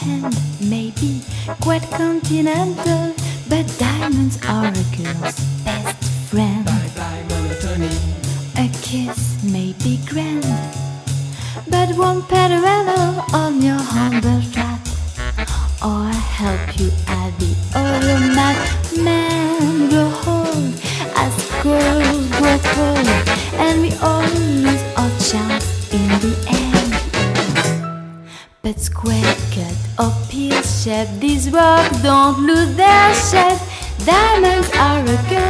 hand may be quite continental, but diamonds are a girl's best friend. A kiss may be grand, but won't pet a rattle on your humble flat, or help you at the automat. Men grow old as girls grow cold, and we all lose our chance in the end. But square cut or peel shape, these rocks don't lose their shape. Diamonds are a girl